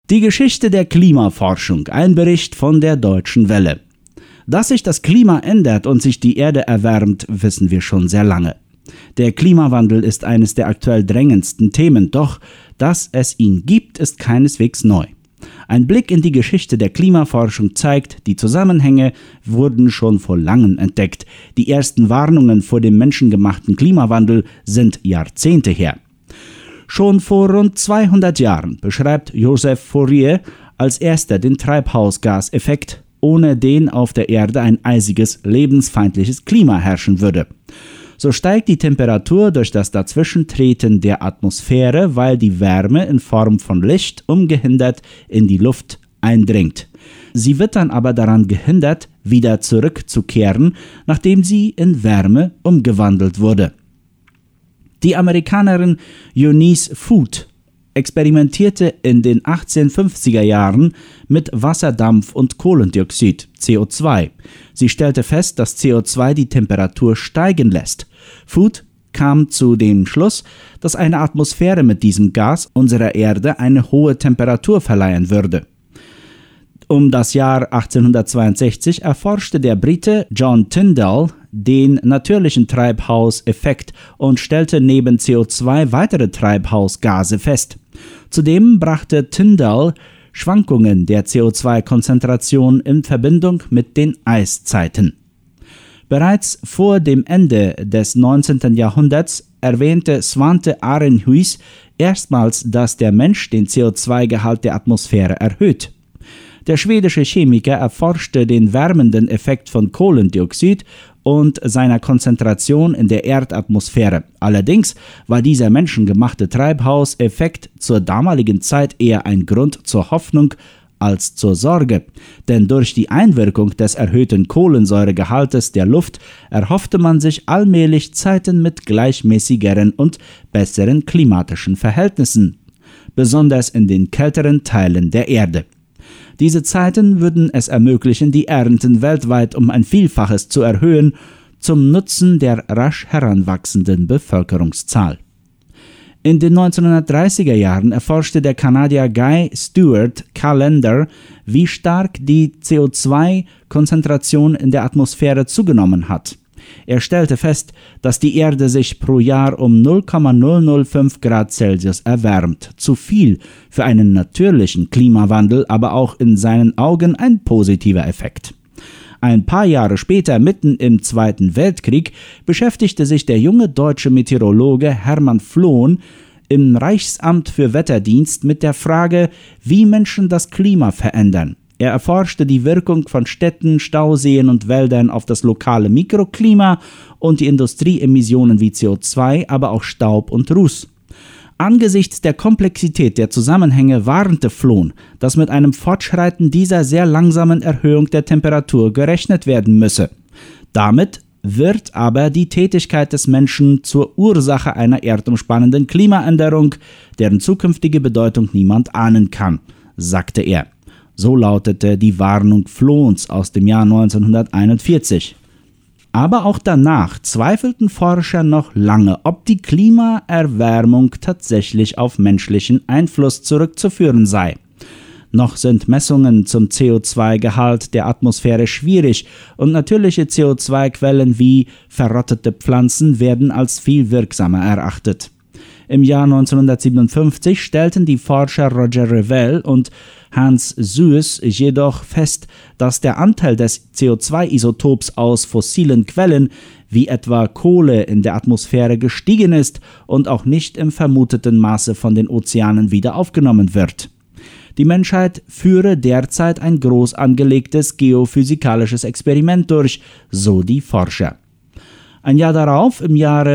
Die Geschichte der Klimaforschung, ein Bericht von der Deutschen Welle. Dass sich das Klima ändert und sich die Erde erwärmt, wissen wir schon sehr lange. Der Klimawandel ist eines der aktuell drängendsten Themen, doch dass es ihn gibt, ist keineswegs neu. Ein Blick in die Geschichte der Klimaforschung zeigt, die Zusammenhänge wurden schon vor langem entdeckt. Die ersten Warnungen vor dem menschengemachten Klimawandel sind Jahrzehnte her. Schon vor rund 200 Jahren beschreibt Joseph Fourier als erster den Treibhausgaseffekt, ohne den auf der Erde ein eisiges, lebensfeindliches Klima herrschen würde. So steigt die Temperatur durch das Dazwischentreten der Atmosphäre, weil die Wärme in Form von Licht ungehindert in die Luft eindringt. Sie wird dann aber daran gehindert, wieder zurückzukehren, nachdem sie in Wärme umgewandelt wurde. Die Amerikanerin Eunice Foote experimentierte in den 1850er Jahren mit Wasserdampf und Kohlendioxid, CO2. Sie stellte fest, dass CO2 die Temperatur steigen lässt. Foote kam zu dem Schluss, dass eine Atmosphäre mit diesem Gas unserer Erde eine hohe Temperatur verleihen würde. Um das Jahr 1862 erforschte der Brite John Tyndall den natürlichen Treibhauseffekt und stellte neben CO2 weitere Treibhausgase fest. Zudem brachte Tyndall Schwankungen der CO2-Konzentration in Verbindung mit den Eiszeiten. Bereits vor dem Ende des 19. Jahrhunderts erwähnte Svante Arrhenius erstmals, dass der Mensch den CO2-Gehalt der Atmosphäre erhöht. Der schwedische Chemiker erforschte den wärmenden Effekt von Kohlendioxid und seiner Konzentration in der Erdatmosphäre. Allerdings war dieser menschengemachte Treibhauseffekt zur damaligen Zeit eher ein Grund zur Hoffnung als zur Sorge, denn durch die Einwirkung des erhöhten Kohlensäuregehaltes der Luft erhoffte man sich allmählich Zeiten mit gleichmäßigeren und besseren klimatischen Verhältnissen, besonders in den kälteren Teilen der Erde. Diese Zeiten würden es ermöglichen, die Ernten weltweit um ein Vielfaches zu erhöhen, zum Nutzen der rasch heranwachsenden Bevölkerungszahl. In den 1930er Jahren erforschte der Kanadier Guy Stewart Callender, wie stark die CO2-Konzentration in der Atmosphäre zugenommen hat. Er stellte fest, dass die Erde sich pro Jahr um 0,005 Grad Celsius erwärmt. Zu viel für einen natürlichen Klimawandel, aber auch in seinen Augen ein positiver Effekt. Ein paar Jahre später, mitten im Zweiten Weltkrieg, beschäftigte sich der junge deutsche Meteorologe Hermann Flohn im Reichsamt für Wetterdienst mit der Frage, wie Menschen das Klima verändern. Er erforschte die Wirkung von Städten, Stauseen und Wäldern auf das lokale Mikroklima und die Industrieemissionen wie CO2, aber auch Staub und Ruß. Angesichts der Komplexität der Zusammenhänge warnte Flohn, dass mit einem Fortschreiten dieser sehr langsamen Erhöhung der Temperatur gerechnet werden müsse. Damit wird aber die Tätigkeit des Menschen zur Ursache einer erdumspannenden Klimaänderung, deren zukünftige Bedeutung niemand ahnen kann, sagte er. So lautete die Warnung Flohns aus dem Jahr 1941. Aber auch danach zweifelten Forscher noch lange, ob die Klimaerwärmung tatsächlich auf menschlichen Einfluss zurückzuführen sei. Noch sind Messungen zum CO2-Gehalt der Atmosphäre schwierig und natürliche CO2-Quellen wie verrottete Pflanzen werden als viel wirksamer erachtet. Im Jahr 1957 stellten die Forscher Roger Revelle und Hans Suess jedoch fest, dass der Anteil des CO2-Isotops aus fossilen Quellen wie etwa Kohle in der Atmosphäre gestiegen ist und auch nicht im vermuteten Maße von den Ozeanen wieder aufgenommen wird. Die Menschheit führe derzeit ein groß angelegtes geophysikalisches Experiment durch, so die Forscher. Ein Jahr darauf, im Jahre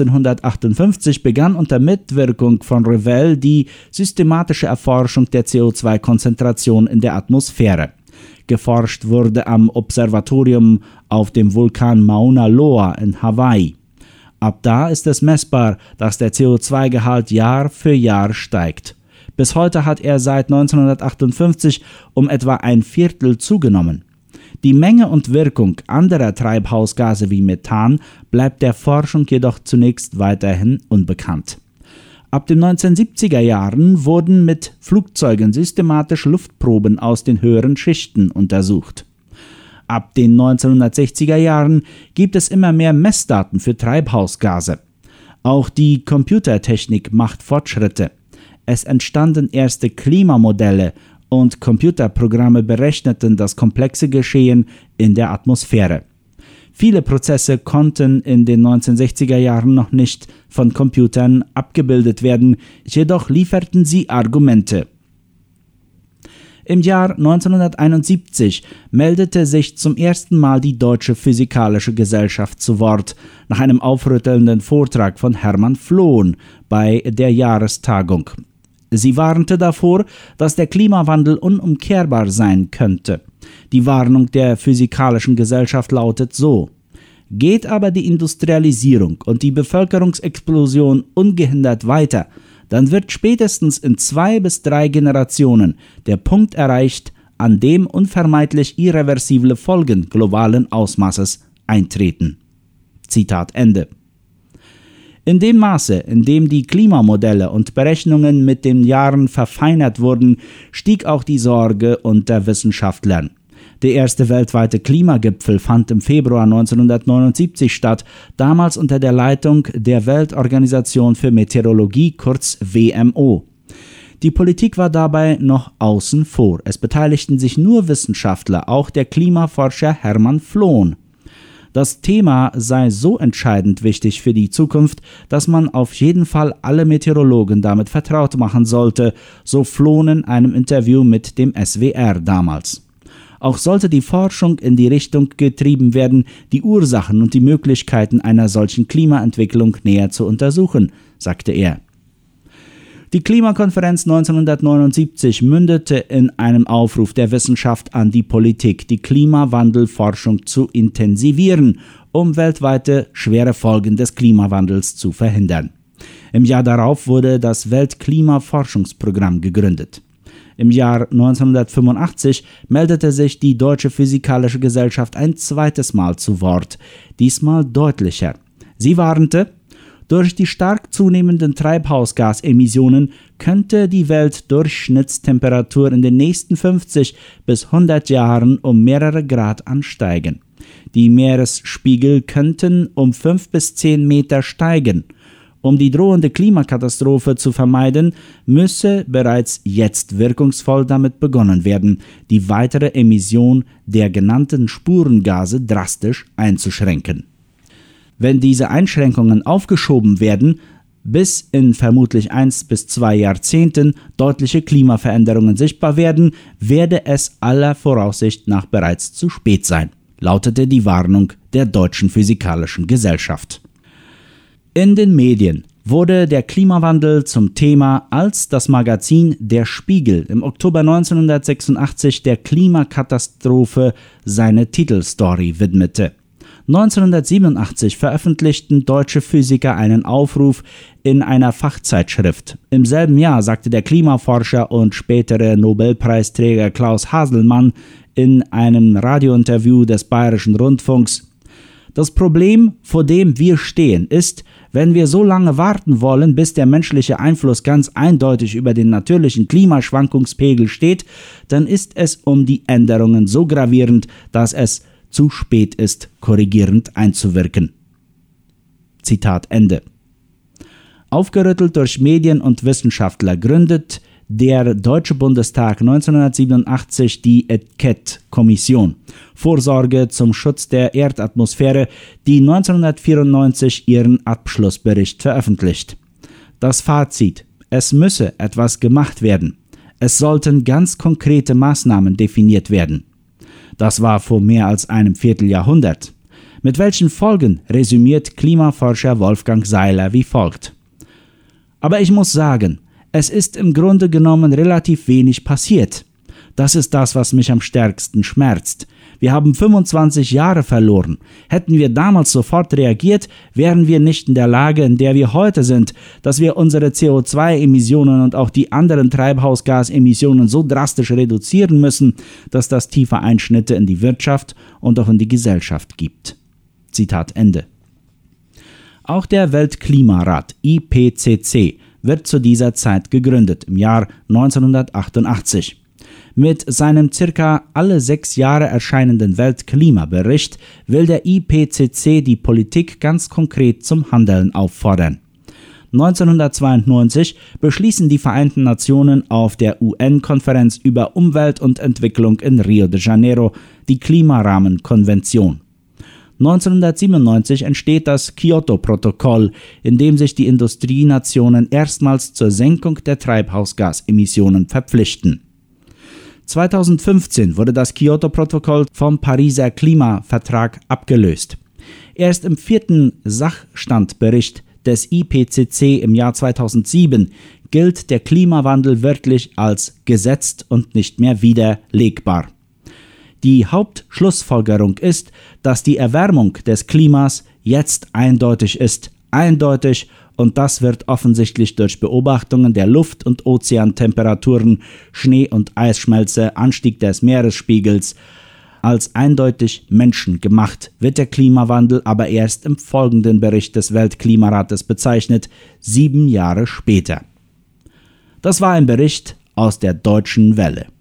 1958, begann unter Mitwirkung von Revelle die systematische Erforschung der CO2-Konzentration in der Atmosphäre. Geforscht wurde am Observatorium auf dem Vulkan Mauna Loa in Hawaii. Ab da ist es messbar, dass der CO2-Gehalt Jahr für Jahr steigt. Bis heute hat er seit 1958 um etwa ein Viertel zugenommen. Die Menge und Wirkung anderer Treibhausgase wie Methan bleibt der Forschung jedoch zunächst weiterhin unbekannt. Ab den 1970er Jahren wurden mit Flugzeugen systematisch Luftproben aus den höheren Schichten untersucht. Ab den 1960er Jahren gibt es immer mehr Messdaten für Treibhausgase. Auch die Computertechnik macht Fortschritte. Es entstanden erste Klimamodelle und Computerprogramme berechneten das komplexe Geschehen in der Atmosphäre. Viele Prozesse konnten in den 1960er Jahren noch nicht von Computern abgebildet werden, jedoch lieferten sie Argumente. Im Jahr 1971 meldete sich zum ersten Mal die Deutsche Physikalische Gesellschaft zu Wort, nach einem aufrüttelnden Vortrag von Hermann Flohn bei der Jahrestagung. Sie warnte davor, dass der Klimawandel unumkehrbar sein könnte. Die Warnung der Physikalischen Gesellschaft lautet so: Geht aber die Industrialisierung und die Bevölkerungsexplosion ungehindert weiter, dann wird spätestens in 2 bis 3 Generationen der Punkt erreicht, an dem unvermeidlich irreversible Folgen globalen Ausmaßes eintreten. Zitat Ende. In dem Maße, in dem die Klimamodelle und Berechnungen mit den Jahren verfeinert wurden, stieg auch die Sorge unter Wissenschaftlern. Der erste weltweite Klimagipfel fand im Februar 1979 statt, damals unter der Leitung der Weltorganisation für Meteorologie, kurz WMO. Die Politik war dabei noch außen vor. Es beteiligten sich nur Wissenschaftler, auch der Klimaforscher Hermann Flohn. Das Thema sei so entscheidend wichtig für die Zukunft, dass man auf jeden Fall alle Meteorologen damit vertraut machen sollte, so Flohn in einem Interview mit dem SWR damals. Auch sollte die Forschung in die Richtung getrieben werden, die Ursachen und die Möglichkeiten einer solchen Klimaentwicklung näher zu untersuchen, sagte er. Die Klimakonferenz 1979 mündete in einem Aufruf der Wissenschaft an die Politik, die Klimawandelforschung zu intensivieren, um weltweite schwere Folgen des Klimawandels zu verhindern. Im Jahr darauf wurde das Weltklimaforschungsprogramm gegründet. Im Jahr 1985 meldete sich die Deutsche Physikalische Gesellschaft ein zweites Mal zu Wort, diesmal deutlicher. Sie warnte: Durch die stark zunehmenden Treibhausgasemissionen könnte die Weltdurchschnittstemperatur in den nächsten 50 bis 100 Jahren um mehrere Grad ansteigen. Die Meeresspiegel könnten um 5 bis 10 Meter steigen. Um die drohende Klimakatastrophe zu vermeiden, müsse bereits jetzt wirkungsvoll damit begonnen werden, die weitere Emission der genannten Spurengase drastisch einzuschränken. Wenn diese Einschränkungen aufgeschoben werden, bis in vermutlich 1 bis 2 Jahrzehnten deutliche Klimaveränderungen sichtbar werden, werde es aller Voraussicht nach bereits zu spät sein, lautete die Warnung der Deutschen Physikalischen Gesellschaft. In den Medien wurde der Klimawandel zum Thema, als das Magazin Der Spiegel im Oktober 1986 der Klimakatastrophe seine Titelstory widmete. 1987 veröffentlichten deutsche Physiker einen Aufruf in einer Fachzeitschrift. Im selben Jahr sagte der Klimaforscher und spätere Nobelpreisträger Klaus Haselmann in einem Radiointerview des Bayerischen Rundfunks: Das Problem, vor dem wir stehen, ist, wenn wir so lange warten wollen, bis der menschliche Einfluss ganz eindeutig über den natürlichen Klimaschwankungspegel steht, dann ist es um die Änderungen so gravierend, dass es zu spät ist, korrigierend einzuwirken. Zitat Ende. Aufgerüttelt durch Medien und Wissenschaftler gründet der Deutsche Bundestag 1987 die ETIQET-Kommission, Vorsorge zum Schutz der Erdatmosphäre, die 1994 ihren Abschlussbericht veröffentlicht. Das Fazit: Es müsse etwas gemacht werden. Es sollten ganz konkrete Maßnahmen definiert werden. Das war vor mehr als einem Vierteljahrhundert. Mit welchen Folgen resümiert Klimaforscher Wolfgang Seiler wie folgt: Aber ich muss sagen, es ist im Grunde genommen relativ wenig passiert. Das ist das, was mich am stärksten schmerzt. Wir haben 25 Jahre verloren. Hätten wir damals sofort reagiert, wären wir nicht in der Lage, in der wir heute sind, dass wir unsere CO2-Emissionen und auch die anderen Treibhausgasemissionen so drastisch reduzieren müssen, dass das tiefe Einschnitte in die Wirtschaft und auch in die Gesellschaft gibt. Zitat Ende. Auch der Weltklimarat IPCC wird zu dieser Zeit gegründet, im Jahr 1988. Mit seinem circa alle 6 Jahre erscheinenden Weltklimabericht will der IPCC die Politik ganz konkret zum Handeln auffordern. 1992 beschließen die Vereinten Nationen auf der UN-Konferenz über Umwelt und Entwicklung in Rio de Janeiro die Klimarahmenkonvention. 1997 entsteht das Kyoto-Protokoll, in dem sich die Industrienationen erstmals zur Senkung der Treibhausgasemissionen verpflichten. 2015 wurde das Kyoto-Protokoll vom Pariser Klimavertrag abgelöst. Erst im 4. Sachstandbericht des IPCC im Jahr 2007 gilt der Klimawandel wörtlich als gesetzt und nicht mehr widerlegbar. Die Hauptschlussfolgerung ist, dass die Erwärmung des Klimas jetzt eindeutig ist. Eindeutig, und das wird offensichtlich durch Beobachtungen der Luft- und Ozeantemperaturen, Schnee- und Eisschmelze, Anstieg des Meeresspiegels als eindeutig menschengemacht, wird der Klimawandel aber erst im folgenden Bericht des Weltklimarates bezeichnet, 7 Jahre später. Das war ein Bericht aus der Deutschen Welle.